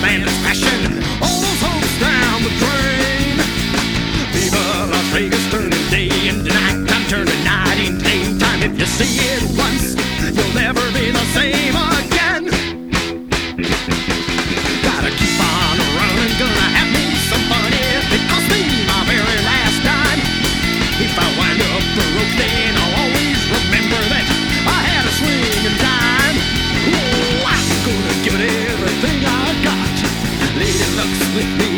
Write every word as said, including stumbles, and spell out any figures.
and its passion, all those hopes down the drain. Viva Las Vegas, turning day into night time, turning night into daytime. If you see it once, you'll never be the same again. Gotta keep on running, gonna have me some fun. If it costs me my very last dime, if I wind up broke, then I'll always remember that I had a swing and dime. Oh, I'm gonna give it everything I got. Lady luck's with me